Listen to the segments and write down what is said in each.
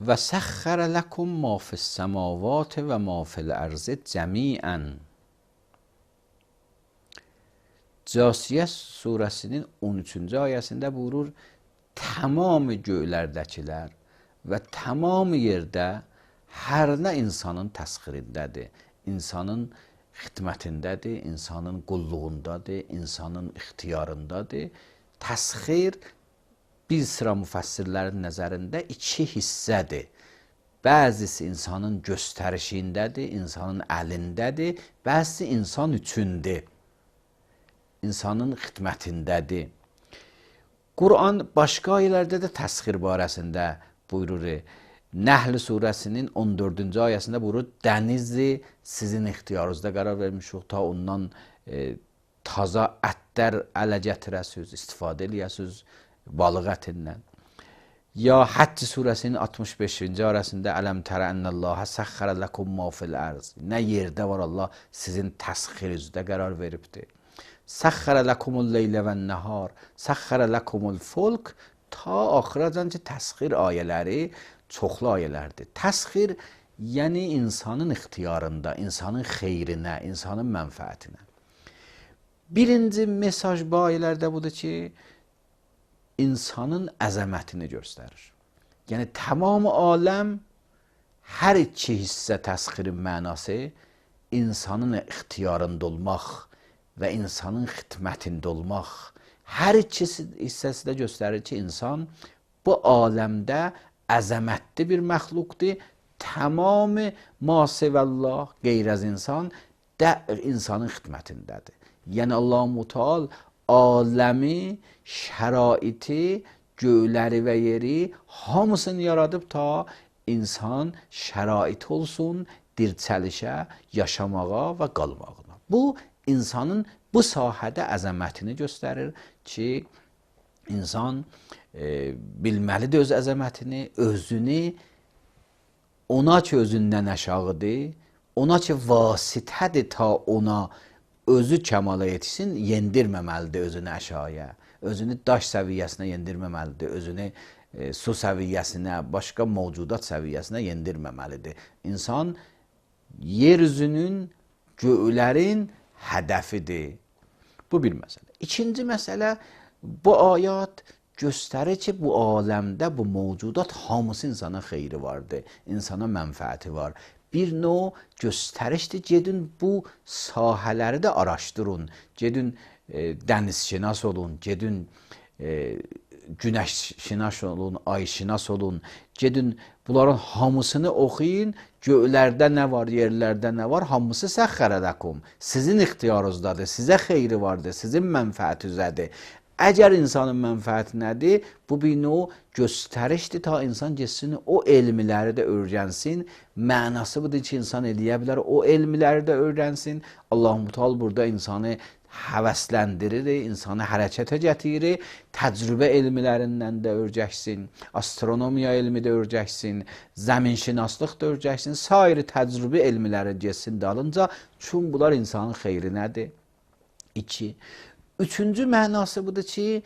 və səxxərə ləkum ma fis-səmavati və ma fil-ərzi cəmiən. Cəsiyə surəsinin 13-cü ayəsində buyurur, tamamı göylərdəkilər və tamamı yerdə hər nə insanın təsxirindədir, insanın xidmətindədir, insanın qulluğundadır, insanın ixtiyarındadır. Təsxir bir sıra müfəssirlərin nəzərində iki hissədir. Bəzisi insanın göstərişindədir, insanın əlindədir, bəzisi insan üçündür, insanın xidmətindədir. Quran başqa ayələrdə də təsxir barəsində buyurur. Nəhl surəsinin 14-cü ayəsində buyurur, dənizi sizin ixtiyarınızda qərar vermişik, ta ondan taza ətlər ələ gətirəsiniz, istifadə eləyəsiniz balıq ətindən. Ya Həcc surəsinin 65-ci ayəsində ələm tərə ennəllahə səxxərə ləkum ma fil-ərz. Nə yerdə var, Allah sizin təsxirinizdə qərar veribdir. Səxxərə ləkumul leylə vən-nəhar, səxxərə ləkumul fulk, ta axıracan ki, təsxir ayələri çoxlu ayələrdir. Təsxir, yəni insanın ixtiyarında, insanın xeyrinə, insanın mənfəətinə. Birinci mesaj bu ayələrdə budur ki, insanın əzəmətini göstərir. Yəni, tamam aləm, hər iki hissə təsxirin mənası insanın ixtiyarında olmaq və insanın xidmətində olmaq. Hər iki hissəsi də göstərir ki, insan bu aləmdə əzəmətli bir məxluqdur. Tamamı masivəllah, qeyr az insan də insanın xidmətindədir. Yəni, Allah-u Teala aləmi, şəraiti, göyləri və yeri hamısını yaradıb ta insan şərait olsun, dirçəlişə, yaşamağa və qalmağına. Bu, insanın bu sahədə əzəmətini göstərir ki, insan bilməlidir öz əzəmətini, özünü ona ki, özündən aşağıdır, ona ki, vasitədir ta ona özü kəmala yetişsin, yendirməməlidir özünü aşağıya, özünü daş səviyyəsinə yendirməməlidir, özünü su səviyyəsinə, başqa mövcudat səviyyəsinə yendirməməlidir. İnsan yeryüzünün, göylərin hədəfidir. Bu bir məsələ. İkinci məsələ, bu ayət göstərir ki, bu aləmdə, bu mövcudat hamısı insana xeyri vardır, insana mənfəəti var. Bir növ göstərişdir, gedin bu sahələri də araşdırın, gedin dənizşinas olun, gedin günəşşinas olun, ayşinas olun, gedin bunların hamısını oxuyun, göylərdə nə var, yerlərdə nə var, hamısı səxxərə ləkum, sizin ixtiyarınızdadır, sizə xeyri vardır, sizin mənfəətinizədir. Əgər insanın mənfəəti nədir? Bu bir növ göstərişdir, ta insan geçsin, o elmləri də öyrənsin. Mənası budur ki, insan eləyə bilər, o elmləri də öyrənsin. Allah-u Teala burada insanı həvəsləndirir, insanı hərəkətə gətirir, təcrübə elmlərindən də öyrəksin, astronomiya elmi də öyrəksin, zəminşinaslıq da öyrəksin, sair təcrübə elmləri geçsin dalınca, çünki bunlar insanın xeyri nədir? 2. Üçüncü mənası budur ki,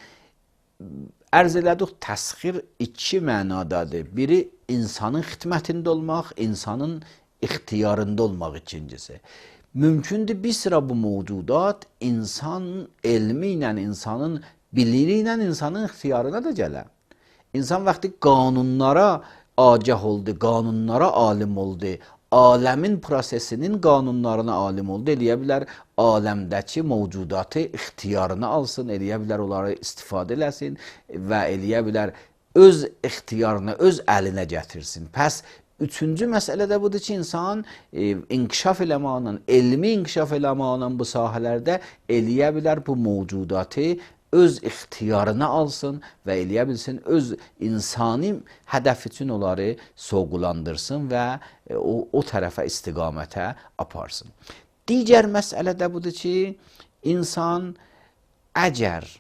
ərz elədik, təsxir iki mənadadır. Biri, insanın xidmətində olmaq, insanın ixtiyarında olmaq ikincisi. Mümkündür bir sıra bu mövcudat insanın elmi ilə, insanın biliri ilə insanın ixtiyarına da gələ. İnsan vaxtı qanunlara agah oldu, qanunlara alim oldu, aləmin prosesinin qanunlarına alim oldu, eləyə bilər aləmdəki mövcudatı ixtiyarına alsın, eləyə bilər onları istifadə eləsin və eləyə bilər öz ixtiyarına, öz əlinə gətirsin. Pəs, üçüncü məsələ də budur ki, insan inkişaf eləməklə, elmi inkişaf eləməklə bu sahələrdə eləyə bilər bu mövcudatı öz ixtiyarına alsın və eləyə bilsin, öz insani hədəf üçün onları soğulandırsın və o tərəfə istiqamətə aparsın. Digər məsələ də budur ki, insan əgər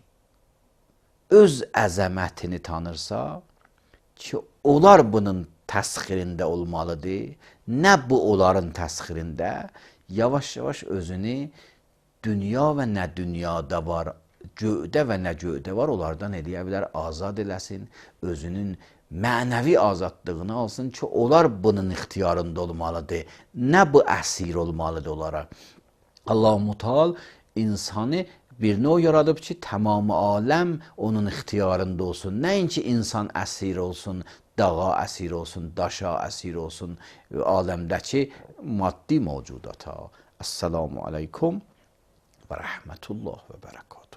öz əzəmətini tanırsa ki, onlar bunun təsxirində olmalıdır, nə bu onların təsxirində, yavaş-yavaş özünü dünya və nə dünyada var, göydə və nə göydə var, onlardan eləyə bilər, azad eləsin, özünün mənəvi azadlığını alsın ki, onlar bunun ixtiyarında olmalıdır. Nə bu əsir olmalıdır onlara. Allah-u Teala insanı bir növ yaradıb ki, tamamı aləm onun ixtiyarında olsun. Nəinki insan əsir olsun, dağa əsir olsun, daşa əsir olsun, aləmdəki maddi mövcudata. Esselamu aleykum və rəhmətullah və bərəkatuhu.